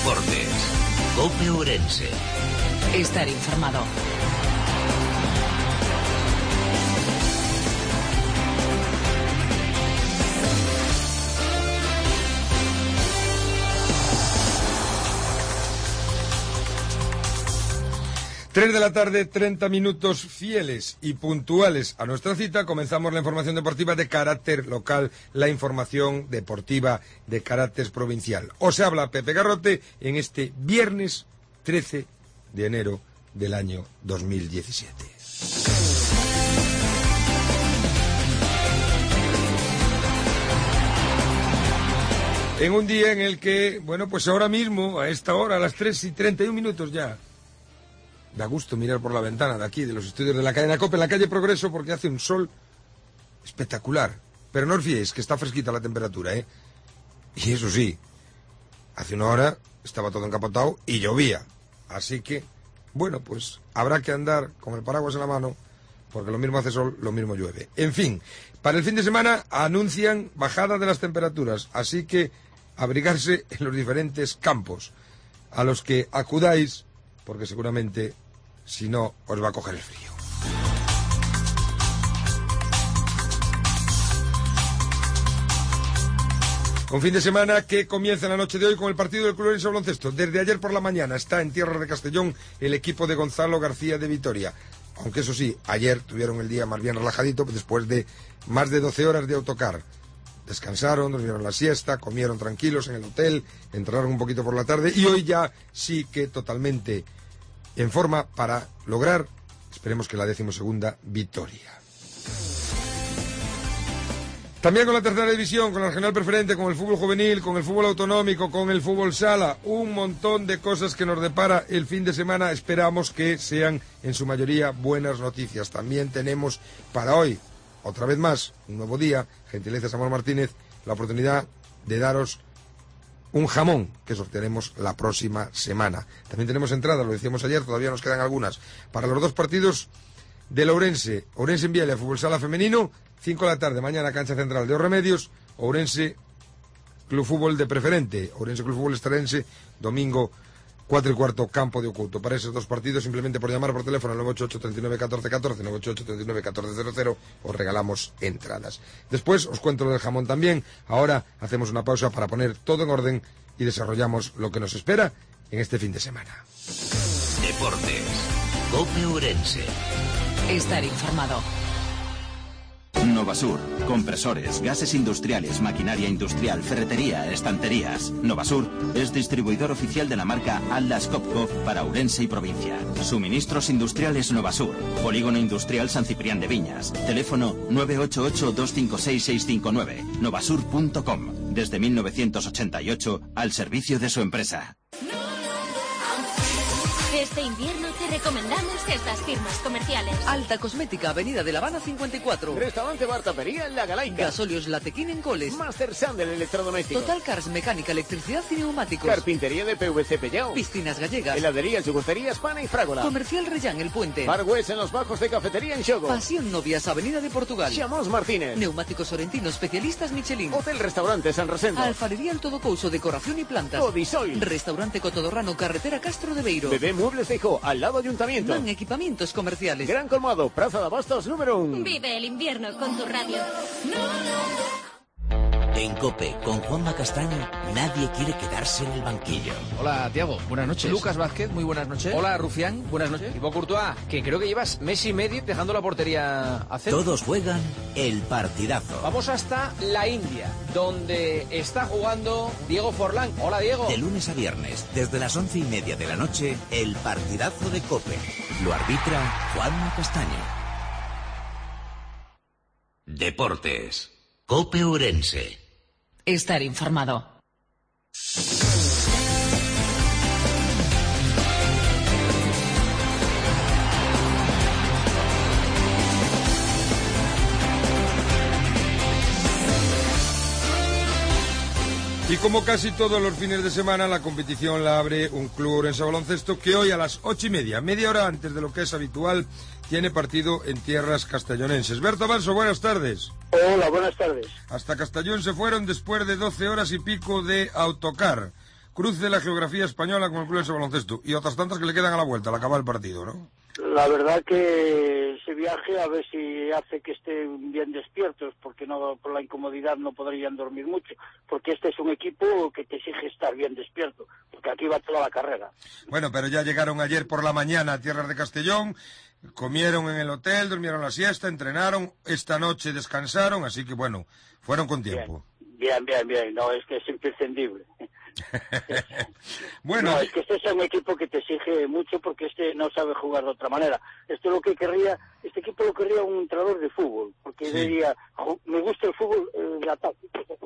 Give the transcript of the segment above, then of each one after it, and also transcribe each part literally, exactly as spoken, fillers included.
Deportes. COPE Ourense. Estar informado. Tres de la tarde, treinta minutos fieles y puntuales a nuestra cita. Comenzamos la información deportiva de carácter local, la información deportiva de carácter provincial. Os habla Pepe Garrote en este viernes trece de enero del año dos mil diecisiete. En un día en el que, bueno, pues ahora mismo, a esta hora, a las tres y treinta y un minutos ya, da gusto mirar por la ventana de aquí, de los estudios de la cadena COPE, en la calle Progreso, porque hace un sol espectacular. Pero no os fiéis, que está fresquita la temperatura, ¿eh? Y eso sí, hace una hora estaba todo encapotado y llovía. Así que, bueno, pues habrá que andar con el paraguas en la mano, porque lo mismo hace sol, lo mismo llueve. En fin, para el fin de semana anuncian bajada de las temperaturas, así que abrigarse en los diferentes campos a los que acudáis, porque seguramente, si no, os va a coger el frío. Un fin de semana que comienza en la noche de hoy con el partido del Club Ourense Baloncesto. Desde ayer por la mañana está en tierras de Castellón el equipo de Gonzalo García de Vitoria. Aunque eso sí, ayer tuvieron el día más bien relajadito después de más de doce horas de autocar. Descansaron, durmieron la siesta, comieron tranquilos en el hotel, entraron un poquito por la tarde y hoy ya sí que totalmente en forma para lograr, esperemos que la decimosegunda victoria. También con la tercera división, con la regional preferente, con el fútbol juvenil, con el fútbol autonómico, con el fútbol sala, un montón de cosas que nos depara el fin de semana. Esperamos que sean en su mayoría buenas noticias. También tenemos para hoy, otra vez más, un nuevo día, gentileza Samuel Martínez, la oportunidad de daros un jamón que sortearemos la próxima semana. También tenemos entradas, lo decíamos ayer, todavía nos quedan algunas, para los dos partidos del Ourense. Ourense en Viella, fútbol sala femenino, cinco de la tarde, mañana cancha central de Orremedios, Ourense Club Fútbol de Preferente, Ourense Club Fútbol Estarense, domingo cuatro y cuarto, campo de Oculto. Para esos dos partidos, simplemente por llamar por teléfono al nueve ocho ocho, tres nueve, uno cuatro uno cuatro, nueve ocho ocho, tres nueve, uno cuatro cero cero, os regalamos entradas. Después os cuento lo del jamón también. Ahora hacemos una pausa para poner todo en orden y desarrollamos lo que nos espera en este fin de semana. Deportes. COPE Ourense. Estar informado. Novasur, compresores, gases industriales, maquinaria industrial, ferretería, estanterías. Novasur es distribuidor oficial de la marca Atlas Copco para Ourense y provincia. Suministros industriales Novasur, Polígono Industrial San Ciprián de Viñas. Teléfono nueve ocho ocho, dos cinco seis, seis cinco nueve. novasur punto com. Desde mil novecientos ochenta y ocho al servicio de su empresa. Este invierno te recomendamos estas firmas comerciales. Alta Cosmética, Avenida de La Habana cincuenta y cuatro. Restaurante Bar Tapería en La Galaica. Gasolios Latequín en Coles. Master Sandel Electrodomésticos. Total Cars, mecánica, electricidad y neumáticos. Carpintería de P V C Pellao. Piscinas gallegas. Heladería, yuguterías, Pana y Frágola. Comercial Reyán, El Puente. Bar West en los bajos de Cafetería en Xogo. Pasión Novias, Avenida de Portugal. Chamos Martínez. Neumáticos Sorrentino, especialistas Michelin. Hotel Restaurante San Rosendo. Alfarería El Todocouso, decoración y plantas. Codisoil. Restaurante Cotodorrano, carretera Castro de Beiro. Bebé Muebles de Hijo, al lado Ayuntamiento. Man Equipamientos Comerciales. Gran Colmado, Plaza de Abastos número uno. Vive el invierno con tu radio. En COPE, con Juanma Castaño, nadie quiere quedarse en el banquillo. Hola, Tiago, buenas noches. Lucas Vázquez, muy buenas noches. Hola, Rufián, buenas noches. Thibaut Courtois, que creo que llevas mes y medio dejando la portería a cero. Todos juegan el partidazo. Vamos hasta la India, donde está jugando Diego Forlán. Hola, Diego. De lunes a viernes, desde las once y media de la noche, el partidazo de COPE. Lo arbitra Juanma Castaño. Deportes. COPE Ourense. Estar informado. Y como casi todos los fines de semana, la competición la abre un Club Ourense Baloncesto que hoy a las ocho y media, media hora antes de lo que es habitual, tiene partido en tierras castellonenses. Berto Balso, buenas tardes. Hola, buenas tardes. Hasta Castellón se fueron después de doce horas y pico de autocar. cruce la geografía española con el Club de Baloncesto y otras tantas que le quedan a la vuelta al acabar el partido, ¿no? La verdad que ese viaje a ver si hace que estén bien despiertos, porque no por la incomodidad no podrían dormir mucho, porque este es un equipo que te exige estar bien despierto, porque aquí va toda la carrera. Bueno, pero ya llegaron ayer por la mañana a tierras de Castellón, comieron en el hotel, durmieron la siesta, entrenaron, esta noche descansaron, así que bueno, fueron con tiempo. Bien, bien, bien, bien. No, es que es imprescindible. Bueno, no, es que este es un equipo que te exige mucho porque este no sabe jugar de otra manera. Esto es lo que querría, este equipo lo querría un entrenador de fútbol, porque sí. diría, me gusta el fútbol eh, de ataque.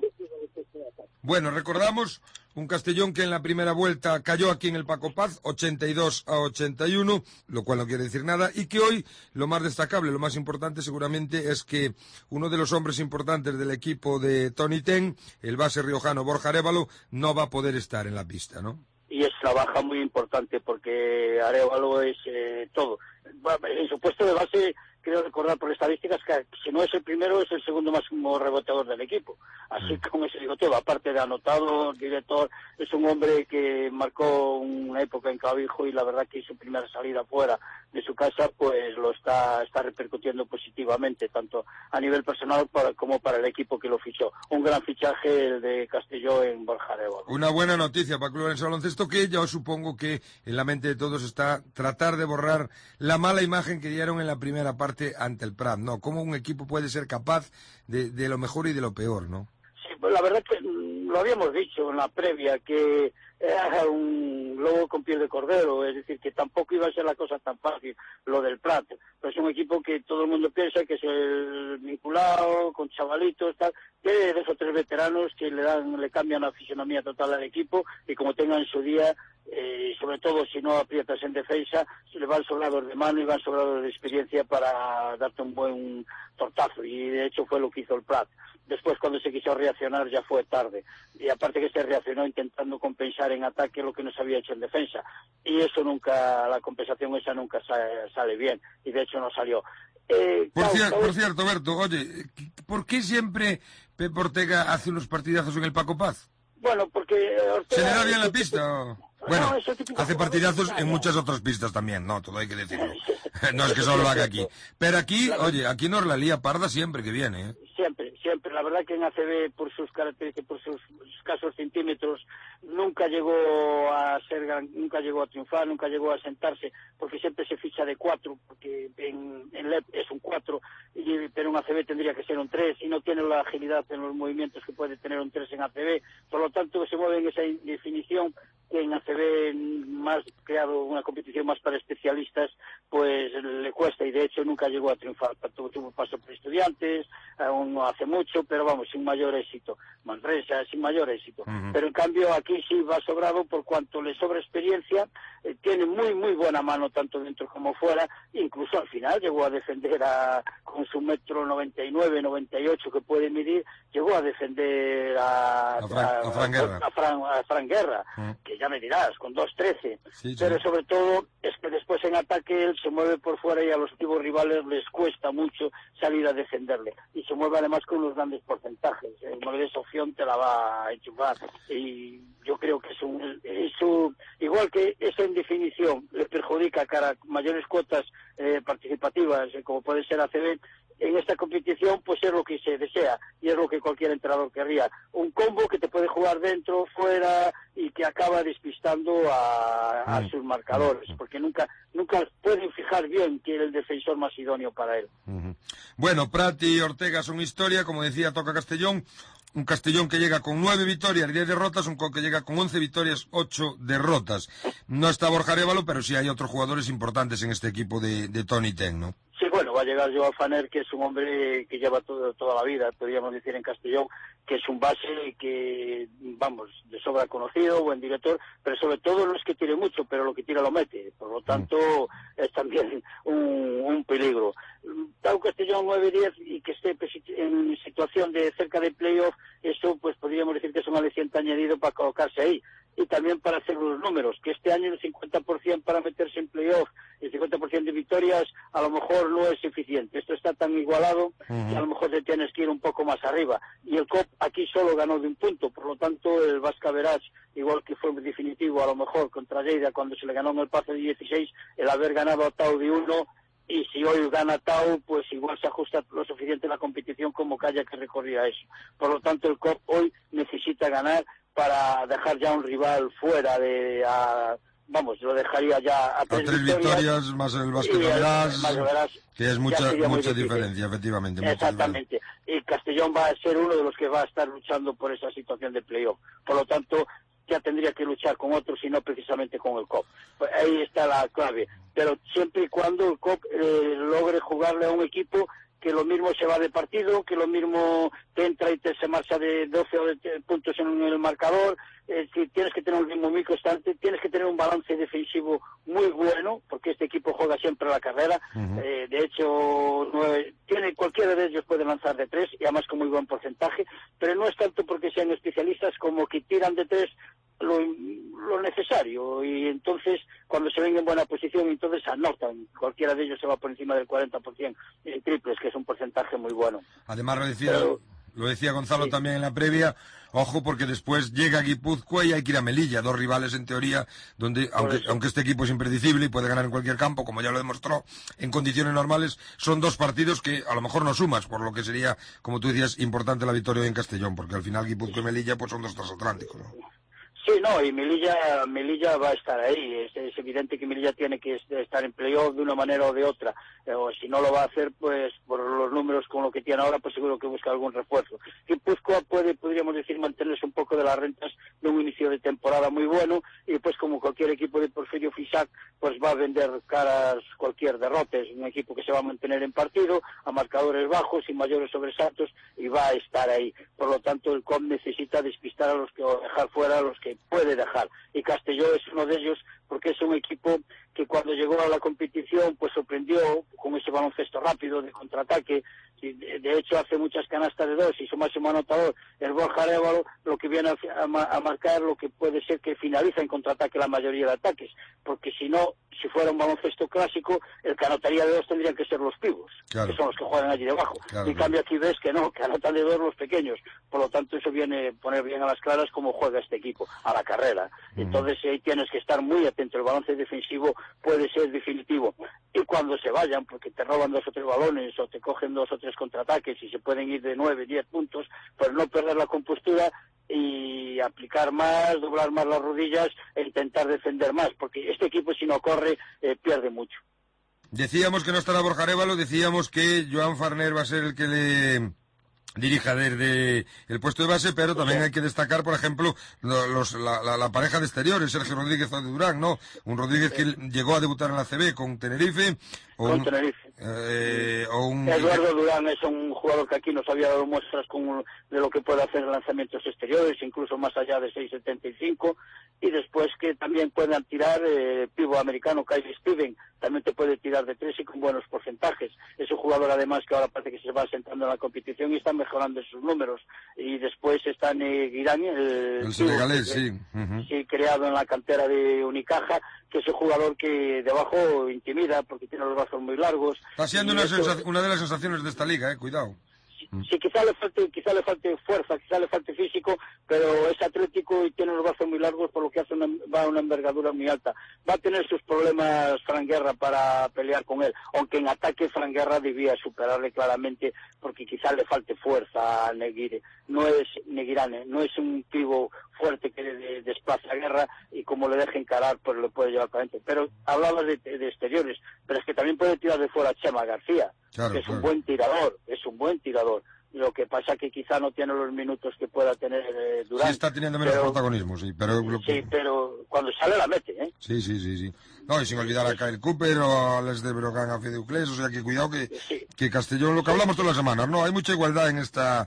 Bueno, recordamos un Castellón que en la primera vuelta cayó aquí en el Paco Paz, ochenta y dos a ochenta y uno, lo cual no quiere decir nada, y que hoy lo más destacable, lo más importante seguramente es que uno de los hombres importantes del equipo de Tony Ten, el base riojano Borja Arévalo, no va a poder estar en la pista, ¿no? Y es una baja muy importante porque Arévalo es eh, todo. En su puesto de base, creo recordar por estadísticas que si no es el primero, es el segundo máximo reboteador del equipo. Así que con eso digo todo. Aparte de anotador, director, es un hombre que marcó una época en Clavijo y la verdad que su primera salida fuera de su casa pues lo está está repercutiendo positivamente, tanto a nivel personal para, como para el equipo que lo fichó. Un gran fichaje el de Castelló en Borja Arévalo. Una buena noticia para el Club de Baloncesto, que yo supongo que en la mente de todos está tratar de borrar la mala imagen que dieron en la primera parte ante el Prat, ¿no? Cómo un equipo puede ser capaz de, de lo mejor y de lo peor, ¿no? Sí, pues la verdad que lo habíamos dicho en la previa, que era un lobo con piel de cordero, es decir, que tampoco iba a ser la cosa tan fácil lo del Prat. Pero es un equipo que todo el mundo piensa que es el vinculado, con chavalitos, tal, que dos o tres veteranos que le dan, le cambian la fisonomía total al equipo, y como tengan en su día, eh, sobre todo si no aprietas en defensa, se le van sobrados de mano y van sobrados de experiencia para darte un buen tortazo, y de hecho fue lo que hizo el Prat. Después, cuando se quiso reaccionar, ya fue tarde. Y aparte que se reaccionó intentando compensar en ataque lo que no se había hecho en defensa. Y eso nunca, la compensación esa nunca sale, sale bien. Y de hecho no salió. Eh, por, claro, cier claro, por cierto, Berto, oye, ¿por qué siempre Pep Ortega hace unos partidazos en el Paco Paz? Bueno, porque Ortega... ¿Se le da bien la pista o...? Bueno, no, hace partidazos en muchas otras pistas también, no, todo hay que decirlo. No es que solo lo haga aquí. Pero aquí, oye, aquí nos la lía parda siempre que viene, ¿eh? Siempre, siempre. La verdad que en A C B, por sus características, por sus escasos centímetros, nunca llegó a ser, nunca llegó a triunfar, nunca llegó a sentarse, porque siempre se ficha de cuatro, porque en, en L E P es un cuatro, y, pero en A C B tendría que ser un tres, y no tiene la agilidad en los movimientos que puede tener un tres en A C B. Por lo tanto, se mueve en esa definición que en A C B, más creado una competición más para especialistas, pues le cuesta, y de hecho nunca llegó a triunfar. Tuvo, tuvo paso por Estudiantes, aún no hace mucho, pero vamos, sin mayor éxito. Manresa, sin mayor éxito. Uh-huh. Pero en cambio aquí sí va sobrado por cuanto le sobra experiencia, eh, tiene muy, muy buena mano tanto dentro como fuera, incluso al final llegó a defender a, con su metro noventa y nueve, noventa y ocho que puede medir, llegó a defender a, a, Fran, a, a, Fran Guerra, a, Fran, a Fran Guerra uh-huh. que ya me dirás, con dos trece, sí, pero sí. Sobre todo es que después en ataque él se mueve por fuera y a los equipos rivales les cuesta mucho salir a defenderle, y se mueve además con unos grandes porcentajes. El de esa opción te la va a enchufar, y yo creo que es un, es un igual que eso en definición le perjudica cara a mayores cuotas eh, participativas, eh, como puede ser A C B. En esta competición pues es lo que se desea y es lo que cualquier entrenador querría, un combo que te puede jugar dentro, fuera, y que acaba despistando a, a sus marcadores, porque nunca nunca pueden fijar bien quién es el defensor más idóneo para él. Uh-huh. Bueno, Prat y Ortega son historia, como decía, toca Castellón, un Castellón que llega con nueve victorias y diez derrotas, un que llega con once victorias, ocho derrotas. No está Borja Arévalo, pero sí hay otros jugadores importantes en este equipo de, de Tony Ten, ¿no? Sí, bueno, va a llegar Joao Faner, que es un hombre que lleva todo, toda la vida, podríamos decir en Castellón, que es un base que, vamos, de sobra conocido, buen director, pero sobre todo no es que tire mucho, pero lo que tira lo mete, por lo tanto es también un, un peligro. Está un Castellón nueve diez y que esté en situación de cerca de playoff, eso pues podríamos decir que es un aliciente añadido para colocarse ahí. y también para hacer los números, que este año el cincuenta por ciento para meterse en playoff, el cincuenta por ciento de victorias a lo mejor no es suficiente. Esto está tan igualado uh-huh. que a lo mejor te tienes que ir un poco más arriba. Y el C O P aquí solo ganó de un punto, por lo tanto el Vasca Verás, igual que fue definitivo a lo mejor contra Lleida cuando se le ganó en el Pazo de dieciséis, el haber ganado a Tau de uno, y si hoy gana Tau, pues igual se ajusta lo suficiente la competición como que haya que recurrir a eso. Por lo tanto el C O P hoy necesita ganar para dejar ya un rival fuera de... A, vamos, lo dejaría ya a tres, a tres victorias, victorias más el Vasco Verás, que es mucha mucha diferencia, efectivamente. Exactamente. Mucha y Castellón va a ser uno de los que va a estar luchando por esa situación de playoff. Por lo tanto, ya tendría que luchar con otros y no precisamente con el C O P. Pues ahí está la clave. Pero siempre y cuando el C O P eh, logre jugarle a un equipo que lo mismo se va de partido, que lo mismo te entra y te se marcha de doce o de puntos en el marcador, eh, si tienes que tener un ritmo muy constante, tienes que tener un balance defensivo muy bueno, porque este equipo juega siempre a la carrera, uh-huh. eh, de hecho, nueve, tiene cualquiera de ellos puede lanzar de tres, y además con muy buen porcentaje, pero no es tanto porque sean especialistas como que tiran de tres lo, lo necesario, y entonces cuando se ven en buena posición, entonces anotan, cualquiera de ellos se va por encima del cuarenta por ciento en triples, que es un porcentaje muy bueno. Además lo decía, pero, lo decía Gonzalo sí. también en la previa, ojo porque después llega Guipúzcoa y hay que ir a Melilla, dos rivales en teoría, donde aunque, aunque este equipo es impredecible y puede ganar en cualquier campo, como ya lo demostró, en condiciones normales, son dos partidos que a lo mejor no sumas, por lo que sería, como tú decías, importante la victoria en Castellón, porque al final Guipúzcoa y Melilla pues son dos transatlánticos, ¿no? Sí, no, y Melilla, Melilla va a estar ahí. Es, es evidente que Melilla tiene que estar en playoff de una manera o de otra. Eh, o si no lo va a hacer, pues por los números con lo que tiene ahora, pues seguro que busca algún refuerzo. Guipúzcoa puede, podríamos decir, mantenerse un poco de las rentas de un inicio de temporada muy bueno, y pues como cualquier equipo de Porfirio Fisac, pues va a vender caras cualquier derrota. Es un equipo que se va a mantener en partido, a marcadores bajos y mayores sobresaltos, y va a estar ahí. Por lo tanto, el C O M necesita despistar a los que, o dejar fuera a los que puede dejar, y Castelló es uno de ellos porque es un equipo que cuando llegó a la competición pues sorprendió con ese baloncesto rápido de contraataque. De hecho hace muchas canastas de dos y su máximo anotador, el Borja Arévalo, lo que viene a, a, a marcar lo que puede ser que finaliza en contraataque la mayoría de ataques, porque si no, si fuera un baloncesto clásico, el que anotaría de dos tendrían que ser los pibos, claro. que son los que juegan allí debajo. Claro, y en cambio aquí ves que no, que anotan de dos los pequeños. Por lo tanto, eso viene a poner bien a las claras cómo juega este equipo, a la carrera. Uh-huh. Entonces ahí tienes que estar muy atento. El balance defensivo puede ser definitivo. Y cuando se vayan, porque te roban dos o tres balones o te cogen dos o tres contraataques y se pueden ir de nueve, diez puntos, pues no perder la compostura y aplicar más, doblar más las rodillas e intentar defender más, porque este equipo si no corre eh, pierde mucho. Decíamos que no estará Borja Arévalo, decíamos que Joan Farner va a ser el que le dirija desde el puesto de base, pero también sí. hay que destacar, por ejemplo, los, la, la, la pareja de exteriores, Sergio Rodríguez de Durán, ¿no? Un Rodríguez sí. que llegó a debutar en la C B con Tenerife. O con un, Tenerife. Eh, o un... Eduardo Durán es un jugador que aquí nos había dado muestras con, de lo que puede hacer en lanzamientos exteriores, incluso más allá de seis setenta y cinco, y después que también puedan tirar eh, pivo americano, Kyle Steven, también te puede tirar de tres y con buenos porcentajes. Es un jugador además que ahora parece que se va sentando en la competición y está mejorando en sus números. Y después está Neguirán, el, el senegalés, sí. Uh-huh. sí, creado en la cantera de Unicaja, que es un jugador que debajo intimida porque tiene los brazos muy largos. Está siendo una, esto... una de las sensaciones de esta liga, eh, cuidado. Sí, quizá le falte, quizá le falte fuerza, quizá le falte físico, pero es atlético y tiene los brazos muy largos, por lo que hace una, va a una envergadura muy alta. Va a tener sus problemas Fran Guerra para pelear con él, aunque en ataque Fran Guerra debía superarle claramente, porque quizá le falte fuerza a Neguire. No es Neguirane, no es un pivo fuerte que de, desplaza a Guerra y como le deje encarar, pues lo puede llevar para adentro. Pero hablabas de, de exteriores, pero es que también puede tirar de fuera a Chema García. Claro, que es claro. un buen tirador, es un buen tirador. Lo que pasa que quizá no tiene los minutos que pueda tener eh, Durán. Sí, está teniendo menos pero, protagonismo, sí. Pero lo que... Sí, pero cuando sale la mete, ¿eh? Sí, sí, sí, sí. No, y sin olvidar a Kyle Cooper o a Les de Brogan, a Fideuclés, o sea que cuidado que, sí. que Castellón, lo que hablamos todas las semanas, ¿no? Hay mucha igualdad en esta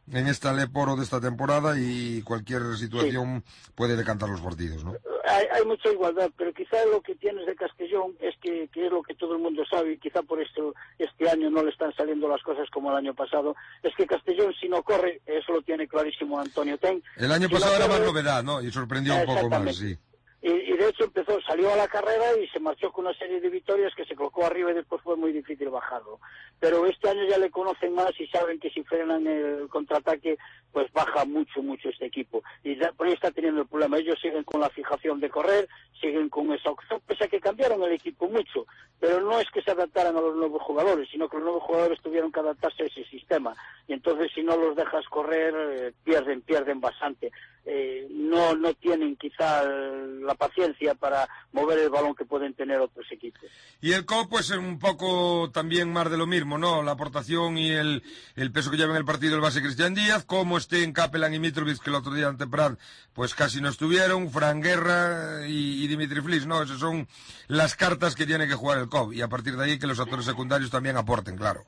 en esta Leporo de esta temporada y cualquier situación sí. puede decantar los partidos, ¿no? Hay, hay mucha igualdad, pero quizá lo que tienes de Castellón es que, que es lo que todo el mundo sabe, y quizá por esto este año no le están saliendo las cosas como el año pasado, es que Castellón si no corre, eso lo tiene clarísimo Antonio Ten. El año si pasado no era corre, más novedad, ¿no? Y sorprendió un poco más, sí. Y, y de hecho empezó, salió a la carrera y se marchó con una serie de victorias que se colocó arriba y después fue muy difícil bajarlo. Pero este año ya le conocen más y saben que si frenan el contraataque, pues baja mucho, mucho este equipo. Y ya, por ahí está teniendo el problema. Ellos siguen con la fijación de correr, siguen con esa opción, pese a que cambiaron el equipo mucho. Pero no es que se adaptaran a los nuevos jugadores, sino que los nuevos jugadores tuvieron que adaptarse a ese sistema. Y entonces si no los dejas correr, eh, pierden, pierden bastante. Eh, no no tienen quizá la paciencia para mover el balón que pueden tener otros equipos. Y el C O P pues es un poco también más de lo mismo, ¿no? La aportación y el, el peso que lleva en el partido el base Cristian Díaz, como estén Capelán y Mitrovic, que el otro día ante Prat pues casi no estuvieron, Fran Guerra y, y Dimitri Flis, ¿no? Esas son las cartas que tiene que jugar el C O P, y a partir de ahí que los actores secundarios también aporten, claro.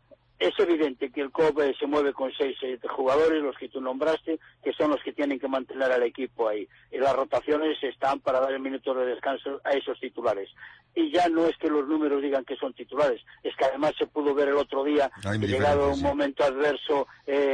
Es evidente que el C O P se mueve con seis siete jugadores, los que tú nombraste, que son los que tienen que mantener al equipo ahí. Y las rotaciones están para dar el minuto de descanso a esos titulares. Y ya no es que los números digan que son titulares, es que además se pudo ver el otro día, que llegado un sí. momento adverso,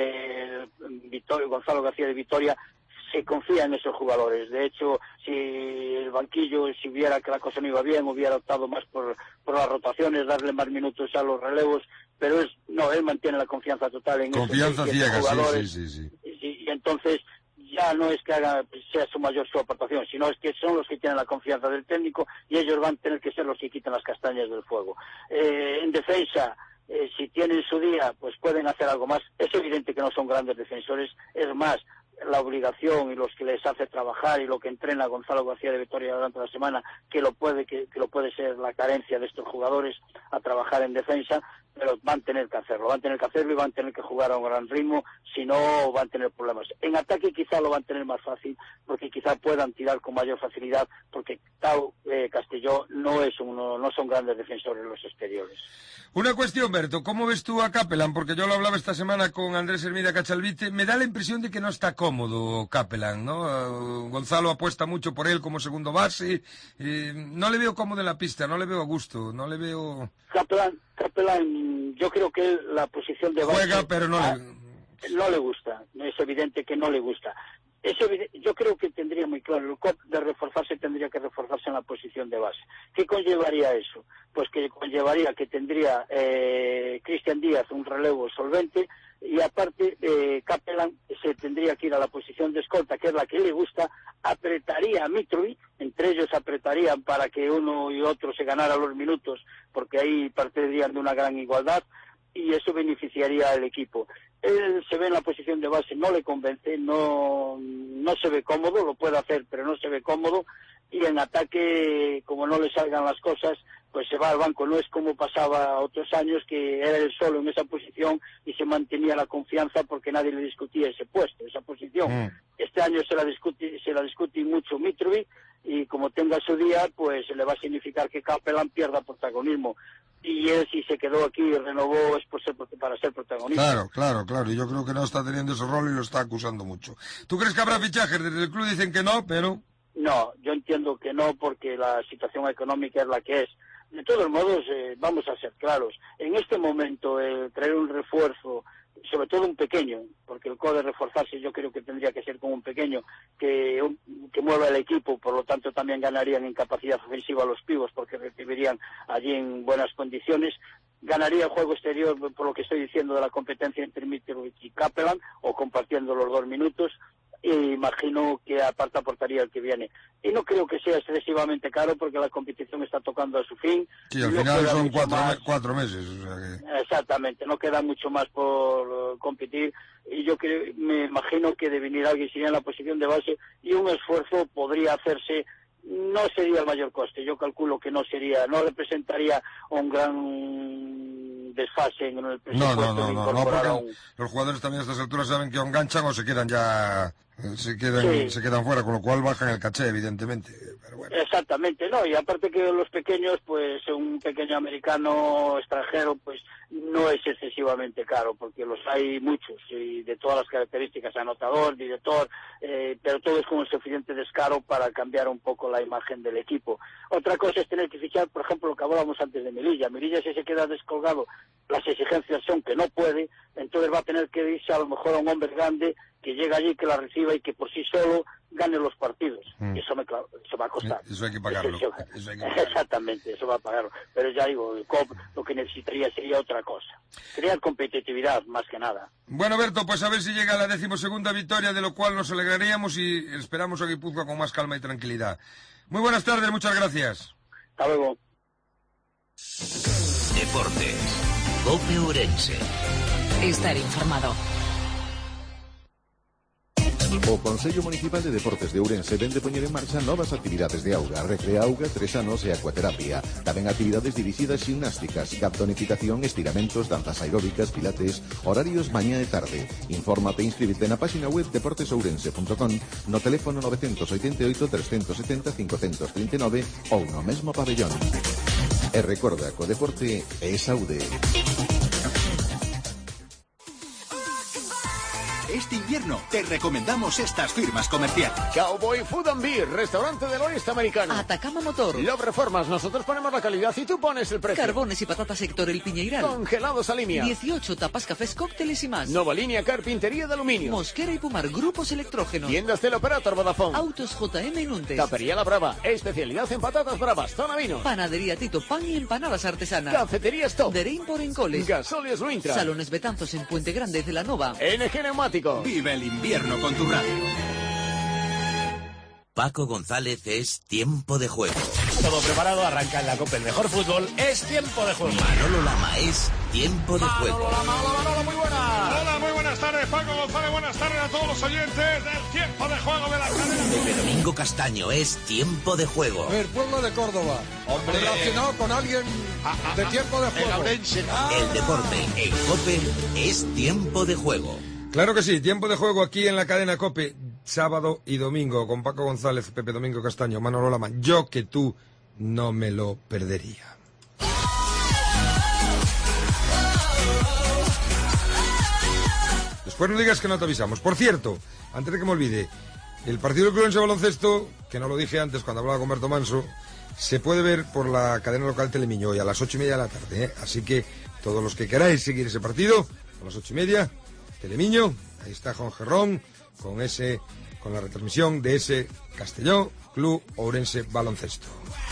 eh, Vitoria, Gonzalo García de Vitoria se confía en esos jugadores. De hecho, si el banquillo, si viera que la cosa no iba bien, hubiera optado más por, por las rotaciones, darle más minutos a los relevos, pero es no, él mantiene la confianza total en confianza esos ciega, jugadores. Sí, sí, sí, sí. Y, y entonces ya no es que haga, sea su mayor su aportación, sino es que son los que tienen la confianza del técnico y ellos van a tener que ser los que quiten las castañas del fuego. Eh, en defensa, eh, si tienen su día, pues pueden hacer algo más. Es evidente que no son grandes defensores, es más, la obligación y los que les hace trabajar y lo que entrena Gonzalo García de Vitoria durante la semana, que lo puede que, que lo puede ser la carencia de estos jugadores a trabajar en defensa, pero van a tener que hacerlo, van a tener que hacerlo y van a tener que jugar a un gran ritmo, si no van a tener problemas. En ataque quizá lo van a tener más fácil, porque quizá puedan tirar con mayor facilidad, porque Tau eh, Castelló no es uno, no son grandes defensores los exteriores. Una cuestión, Berto, ¿cómo ves tú a Capelán? Porque yo lo hablaba esta semana con Andrés Hermida Cachalvite, me da la impresión de que no está cómodo Capelán, ¿no? Uh, Gonzalo apuesta mucho por él como segundo base, eh, no le veo cómodo en la pista, no le veo a gusto, no le veo... Capelán, Capelán, yo creo que él, la posición de base... Juega, pero no a, le... No le gusta, es evidente que no le gusta. Es evidente, yo creo que tendría muy claro, el C O P de reforzarse tendría que reforzarse en la posición de base. ¿Qué conllevaría eso? Pues que conllevaría que tendría eh, Cristian Díaz un relevo solvente y aparte eh, Capelán se tendría que ir a la posición de escolta, que es la que le gusta, apretaría a Mitrovic, entre ellos apretarían para que uno y otro se ganaran los minutos, porque ahí partirían de una gran igualdad, y eso beneficiaría al equipo. Él se ve en la posición de base, no le convence, no, no se ve cómodo, lo puede hacer, pero no se ve cómodo, y en ataque, como no le salgan las cosas, pues se va al banco. No es como pasaba otros años, que era él solo en esa posición y se mantenía la confianza porque nadie le discutía ese puesto, esa posición. Mm. Este año se la discute, se la discute mucho Mitrovic, y como tenga su día, pues le va a significar que Capelán pierda protagonismo. Y él, si se quedó aquí y renovó, es por ser, para ser protagonista. Claro, claro, claro. Y yo creo que no está teniendo ese rol y lo está acusando mucho. ¿Tú crees que habrá fichajes? Desde el club dicen que no, pero... No, yo entiendo que no, porque la situación económica es la que es. De todos modos, eh, vamos a ser claros. En este momento, eh, traer un refuerzo, sobre todo un pequeño, porque el C O de reforzarse yo creo que tendría que ser como un pequeño, que, un, que mueva el equipo, por lo tanto también ganarían en capacidad ofensiva los pibos, porque recibirían allí en buenas condiciones. Ganaría el juego exterior, por lo que estoy diciendo, de la competencia entre Mitrovic y Capelán, o compartiendo los dos minutos. Y imagino que aparte aportaría el que viene. Y no creo que sea excesivamente caro, porque la competición está tocando a su fin. Sí, al no final son cuatro, más... me cuatro meses. O sea que... Exactamente, no queda mucho más por uh, competir. Y yo creo, me imagino que de venir alguien sería en la posición de base, y un esfuerzo podría hacerse. No sería el mayor coste, yo calculo que no sería, no representaría un gran desfase en el presupuesto. No, no, no, no, no, porque un... los jugadores también a estas alturas saben que o enganchan o se quedan ya, se quedan, sí. se quedan fuera, con lo cual bajan el caché, evidentemente. pero bueno. Exactamente, no, y aparte que los pequeños, pues un pequeño americano extranjero, pues no es excesivamente caro, porque los hay muchos, y de todas las características, anotador, director, eh, pero todo es con el suficiente descaro para cambiar un poco la imagen del equipo. Otra cosa es tener que fichar, por ejemplo, lo que hablábamos antes de Melilla. Melilla, si se queda descolgado, las exigencias son que no puede, entonces va a tener que irse a lo mejor a un hombre grande que llega allí, que la reciba y que por sí solo gane los partidos. Mm. Eso, me, eso va a costar. Eso hay que pagarlo. Eso, eso hay que pagarlo. Exactamente, eso va a pagarlo. Pero ya digo, el C O P lo que necesitaría sería otra cosa. Crear competitividad, más que nada. Bueno, Berto, pues a ver si llega la decimosegunda victoria, de lo cual nos alegraríamos y esperamos a Guipúzcoa con más calma y tranquilidad. Muy buenas tardes, muchas gracias. Hasta luego. Deportes. COPE Ourense. Estar informado. O Consello Municipal de Deportes de Ourense vende poñer en marcha novas actividades de auga, recrea auga, tres anos e acuaterapia. Tamén actividades dirixidas ximnásticas, tonificación, estiramentos, danzas aeróbicas, pilates, horarios mañá e tarde. Infórmate e inscríbete na página web deportes ourense punto com, no teléfono nove oito oito, tres sete cero, cinco tres nove ou no mesmo pabellón. E recorda que o deporte é saúde. Este invierno te recomendamos estas firmas comerciales. Cowboy Food and Beer, restaurante del oeste americano. Atacama Motor. Love Reformas, nosotros ponemos la calidad y tú pones el precio. Carbones y patatas Héctor El Piñeiral. Congelados Alimia. dieciocho tapas, cafés, cócteles y más. Nova línea Carpintería de Aluminio. Mosquera y Pumar, grupos electrógenos. Tiendas Teleoperator Vodafone. Autos J M en Untes. Tapería La Brava, especialidad en patatas bravas, zona vino. Panadería Tito, pan y empanadas artesanas. Cafetería Stop. Derein por Encoles. Gasolios Luintra. Salones Betanzos en Puente Grande de la Nova. N G Neumático. Vive el invierno con tu radio. Paco González es Tiempo de Juego. Todo preparado, arranca en la COPE el mejor fútbol, es Tiempo de Juego. Manolo Lama es Tiempo de Manolo Juego. Lama, hola Manolo, muy buenas. Hola, muy buenas tardes, Paco González, buenas tardes a todos los oyentes del Tiempo de Juego de la cadena. Pepe Domingo Castaño es Tiempo de Juego. El pueblo de Córdoba, hombre, relacionado con alguien de Tiempo de Juego. Ah. El deporte en COPE es Tiempo de Juego. Claro que sí, Tiempo de Juego aquí en la cadena COPE, sábado y domingo, con Paco González, Pepe Domingo Castaño, Manolo Lama. Yo que tú no me lo perdería. Después no digas que no te avisamos. Por cierto, antes de que me olvide, el partido del Club Ourense Baloncesto, que no lo dije antes cuando hablaba con Berto Manso, se puede ver por la cadena local Telemiño hoy a las ocho y media de la tarde, ¿eh? Así que todos los que queráis seguir ese partido, a las ocho y media, Telemiño, ahí está Juan Gerrón, con ese, con la retransmisión de ese Castelló Club Ourense Baloncesto.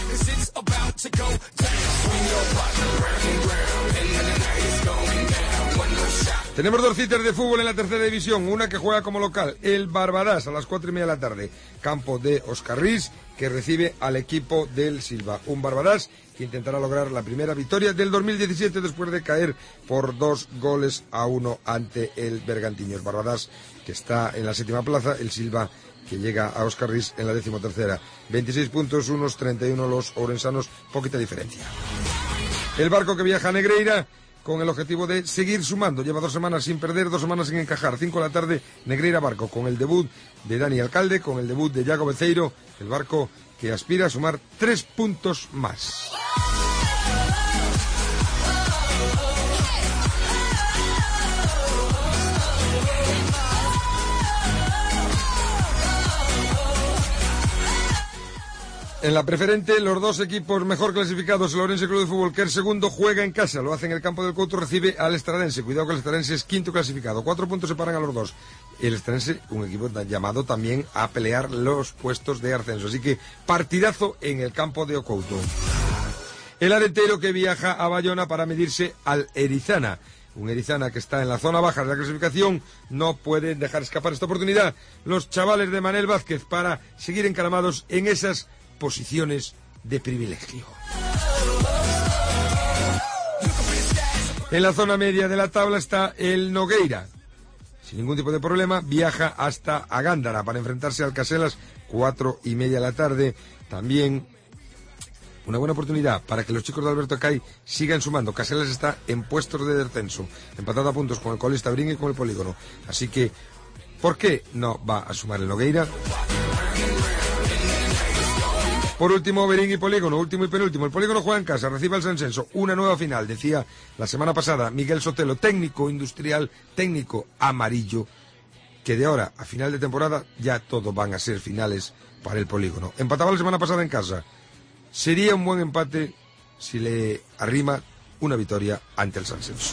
Tenemos dos citas de fútbol en la tercera división, una que juega como local, el Barbadas, a las cuatro y media de la tarde, campo de Óscar Riz, que recibe al equipo del Silva. Un Barbadas que intentará lograr la primera victoria del dos mil diecisiete después de caer por dos goles a uno ante el Bergantiño. El Barbadas que está en la séptima plaza, el Silva que llega a Óscar Riz en la decimotercera. veintiséis puntos, unos treinta y uno los ourensanos, poquita diferencia. El Barco que viaja a Negreira con el objetivo de seguir sumando. Lleva dos semanas sin perder, dos semanas sin encajar. Cinco de la tarde, Negreira Barco, con el debut de Dani Alcalde, con el debut de Iago Beceiro, el Barco que aspira a sumar tres puntos más. En la preferente, los dos equipos mejor clasificados, el Ourense Club de Fútbol, que el segundo, juega en casa, lo hace en el campo del Couto, recibe al Estradense. Cuidado que el Estradense es quinto clasificado, cuatro puntos separan a los dos. El Estradense, un equipo llamado también a pelear los puestos de ascenso, así que partidazo en el campo de Ocouto. El Aretero que viaja a Bayona para medirse al Erizana. Un Erizana que está en la zona baja de la clasificación, no pueden dejar escapar esta oportunidad los chavales de Manel Vázquez para seguir encaramados en esas posiciones de privilegio. En la zona media de la tabla está el Nogueira. Sin ningún tipo de problema, viaja hasta Agándara para enfrentarse al Caselas, cuatro y media de la tarde. También una buena oportunidad para que los chicos de Alberto Acay sigan sumando. Caselas está en puestos de descenso, empatado a puntos con el Colista Brin y con el Polígono. Así que, ¿por qué no va a sumar el Nogueira? Por último, Berín y Polígono, último y penúltimo. El Polígono juega en casa, recibe al San Censo, una nueva final, decía la semana pasada Miguel Sotelo, técnico industrial, técnico amarillo, que de ahora a final de temporada ya todos van a ser finales para el Polígono. Empataba la semana pasada en casa. Sería un buen empate si le arrima una victoria ante el San Censo.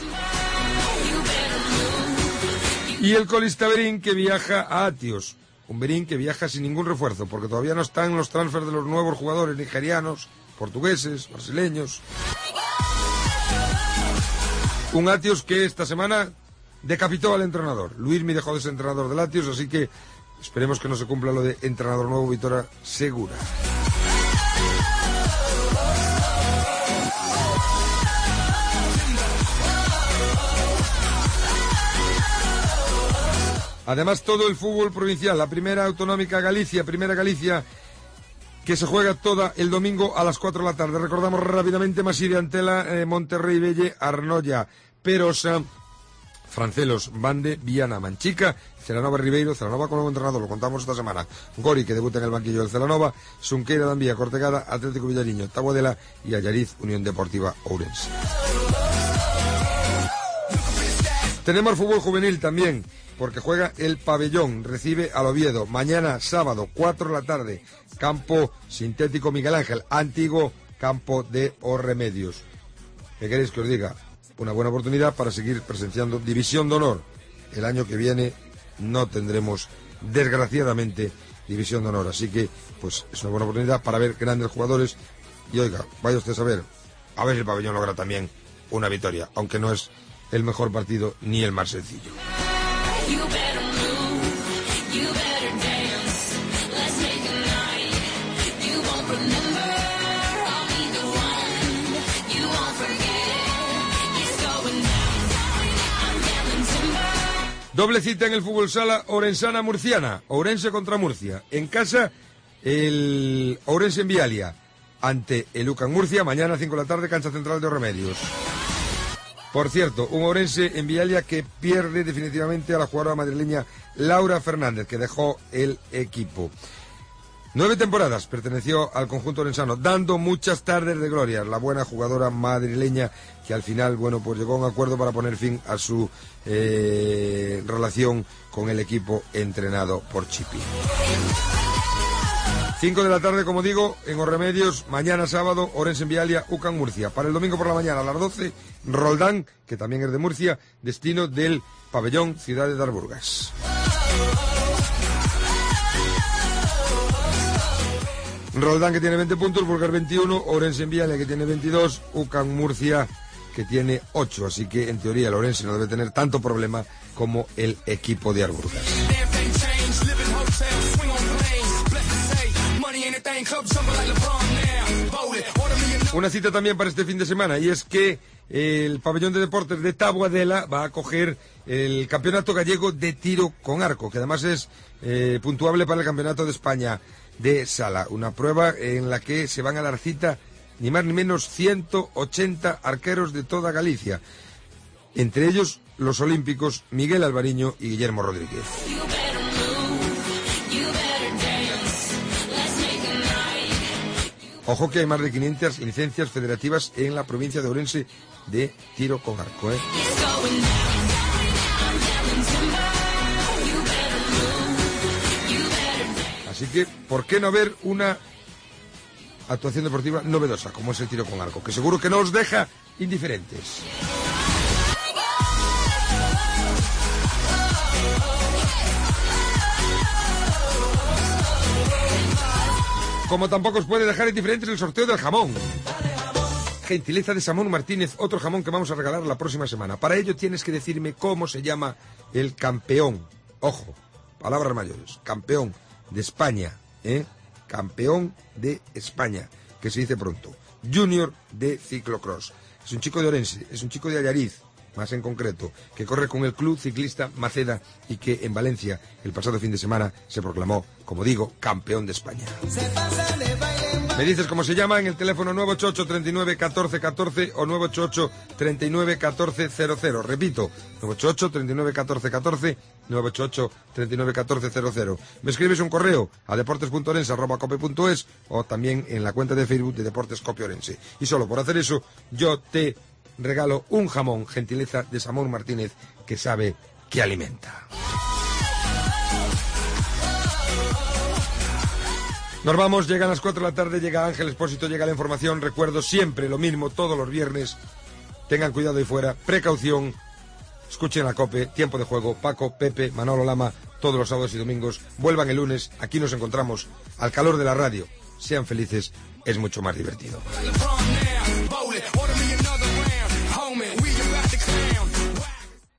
Y el colista Berín, que viaja a Atios. Un Berín que viaja sin ningún refuerzo, porque todavía no están los transfers de los nuevos jugadores nigerianos, portugueses, brasileños. Un Atios que esta semana decapitó al entrenador. Luismi dejó de ser entrenador del Atios, así que esperemos que no se cumpla lo de entrenador nuevo, victoria segura. Además, todo el fútbol provincial, la primera autonómica Galicia, primera Galicia, que se juega toda el domingo a las cuatro de la tarde. Recordamos rápidamente Maside Antela, eh, Monterrey Belle, Arnoya, Perosa, Francelos, Bande, Viana, Manchica, Celanova Ribeiro, Celanova con nuevo entrenador, lo contamos esta semana. Gori, que debuta en el banquillo del Celanova, Sunqueira, Dambía, Cortegada, Atlético Villariño, Taboadela y Allariz, Unión Deportiva Ourense. Tenemos fútbol juvenil también, porque juega el Pabellón, recibe al Oviedo, mañana sábado, cuatro de la tarde, campo sintético Miguel Ángel, antiguo campo de Os Remedios. ¿Qué queréis que os diga? Una buena oportunidad para seguir presenciando División de Honor. El año que viene no tendremos, desgraciadamente, División de Honor, así que pues es una buena oportunidad para ver grandes jugadores. Y oiga, vaya usted a saber, a ver si el Pabellón logra también una victoria, aunque no es el mejor partido ni el más sencillo. Doble cita en el fútbol sala Orensana-Murciana, Ourense contra Murcia. En casa, el Ourense en Vialia, ante el U C A M Murcia, mañana a cinco de la tarde, cancha central de Os Remedios. Por cierto, un Ourense en Vialia que pierde definitivamente a la jugadora madrileña Laura Fernández, que dejó el equipo. Nueve temporadas perteneció al conjunto orensano, dando muchas tardes de gloria. La buena jugadora madrileña que al final, bueno, pues llegó a un acuerdo para poner fin a su eh, relación con el equipo entrenado por Chipi. Cinco de la tarde, como digo, en Os Remedios, mañana sábado, Ourense en Vialia, U C A M Murcia. Para el domingo por la mañana a las doce, Roldán, que también es de Murcia, destino del Pabellón Ciudad de Darburgas. Roldán, que tiene veinte puntos, Burgas veintiuno, Ourense en Vialia, que tiene veintidós, U C A M Murcia, que tiene ocho, así que en teoría el Ourense no debe tener tanto problema como el equipo de Arburgas. Una cita también para este fin de semana, y es que el Pabellón de Deportes de Taboadela va a acoger el Campeonato Gallego de Tiro con Arco, que además es eh, puntuable para el Campeonato de España de Sala, una prueba en la que se van a dar cita ni más ni menos ciento ochenta arqueros de toda Galicia, entre ellos los olímpicos Miguel Alvariño y Guillermo Rodríguez. Ojo que hay más de quinientas licencias federativas en la provincia de Ourense de tiro con arco, ¿eh? Así que, ¿por qué no ver una actuación deportiva novedosa como es el tiro con arco? Que seguro que no os deja indiferentes. Como tampoco os puede dejar indiferentes el sorteo del jamón. Gentileza de Samón Martínez, otro jamón que vamos a regalar la próxima semana. Para ello tienes que decirme cómo se llama el campeón. Ojo, palabras mayores. Campeón de España, ¿eh? Campeón de España, que se dice pronto. Junior de ciclocross. Es un chico de Ourense, es un chico de Allariz, más en concreto, que corre con el club ciclista Maceda y que en Valencia el pasado fin de semana se proclamó, como digo, campeón de España. Se pasa de baile en baile. Me dices cómo se llama en el teléfono nueve ocho ocho, treinta y nueve, catorce, catorce o nueve ocho ocho, treinta y nueve, catorce, cero cero. Repito, nueve ocho ocho, treinta y nueve, catorce, catorce, nueve ocho ocho, treinta y nueve, catorce, cero cero. Me escribes un correo a deportes punto orense arroba cope punto es o también en la cuenta de Facebook de Deportes Cope Orense. Y solo por hacer eso, yo te regalo un jamón, gentileza de Samuel Martínez, que sabe que alimenta. Nos vamos, llegan las cuatro de la tarde, llega Ángel Expósito, llega la información. Recuerdo siempre lo mismo todos los viernes. Tengan cuidado ahí fuera, precaución. Escuchen la COPE, tiempo de juego. Paco, Pepe, Manolo Lama, todos los sábados y domingos. Vuelvan el lunes, aquí nos encontramos al calor de la radio. Sean felices, es mucho más divertido.